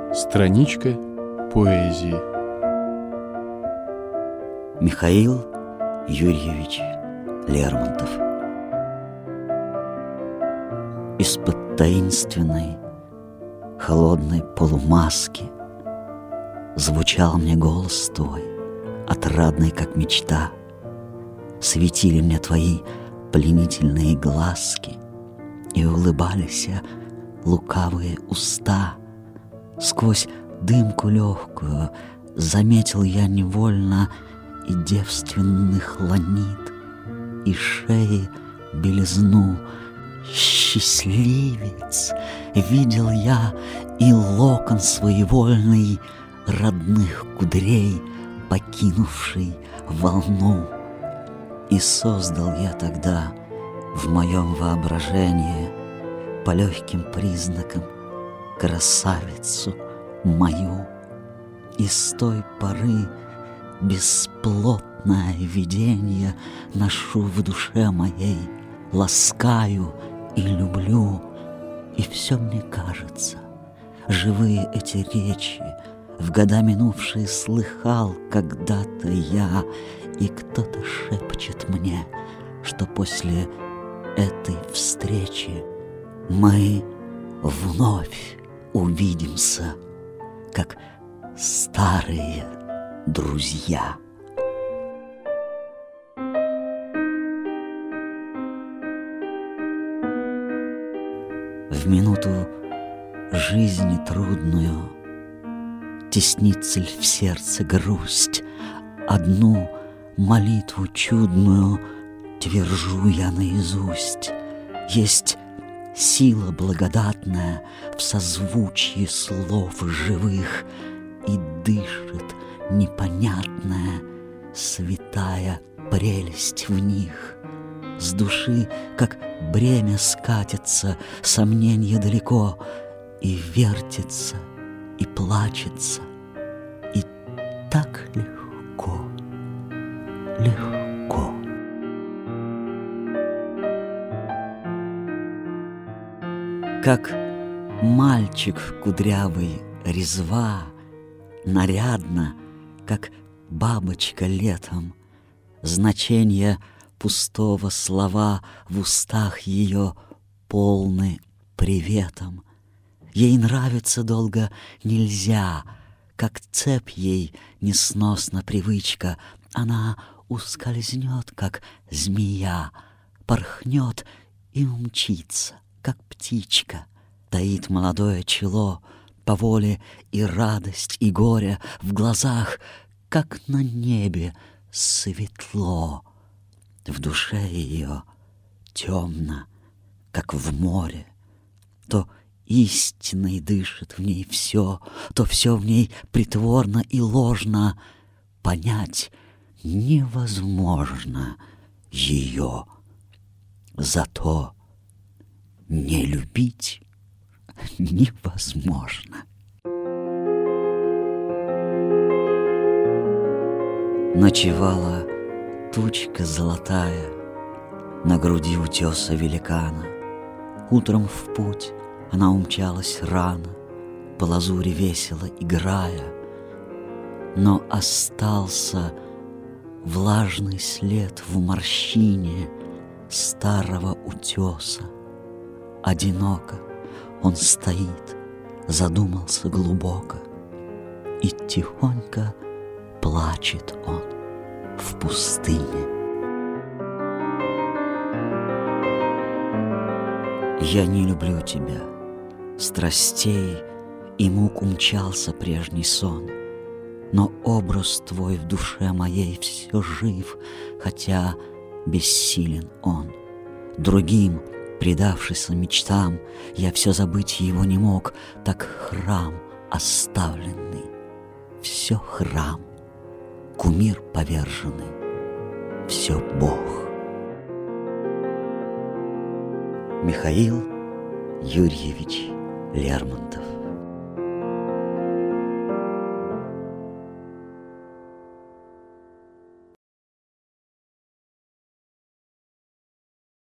Страничка поэзии. Михаил Юрьевич Лермонтов. Из-под таинственной, холодной полумаски звучал мне голос твой, отрадный, как мечта. Светили мне твои пленительные глазки, и улыбались лукавые уста. Сквозь дымку легкую заметил я невольно и девственных ланит, и шеи белизну. Счастливец видел я и локон своевольный родных кудрей, покинувший волну. И создал я тогда в моем воображении по легким признакам красавицу мою. И с той поры бесплотное видение ношу в душе моей, ласкаю и люблю. И все мне кажется, живые эти речи в года минувшие слыхал когда-то я, и кто-то шепчет мне, что после этой встречи мы вновь увидимся, как старые друзья. В минуту жизни трудную теснит цель в сердце грусть. Одну молитву чудную твержу я наизусть. Есть сила благодатная в созвучии слов живых, и дышит непонятная святая прелесть в них. С души, как бремя, скатится сомненье далеко, и вертится, и плачется, и так легко, легко. Как мальчик кудрявый резва, нарядно, как бабочка летом, значение пустого слова в устах ее полны приветом. Ей нравится долго нельзя, как цепь ей несносна привычка. Она ускользнет, как змея, порхнет и умчится, как птичка. Таит молодое чело по воле и радость, и горе в глазах, как на небе светло. В душе ее темно, как в море. То истинной дышит в ней все, то все в ней притворно и ложно. Понять невозможно ее, зато не любить невозможно. Ночевала тучка золотая на груди утеса великана. Утром в путь она умчалась рано, по лазури весело играя. Но остался влажный след в морщине старого утеса. Одиноко он стоит, задумался глубоко, и тихонько плачет он в пустыне. Я не люблю тебя, страстей и мук умчался прежний сон, но образ твой в душе моей все жив, хотя бессилен он. Другим, предавшись мечтам, я все забыть его не мог, так храм оставленный, все храм, кумир поверженный, все Бог. Михаил Юрьевич Лермонтов.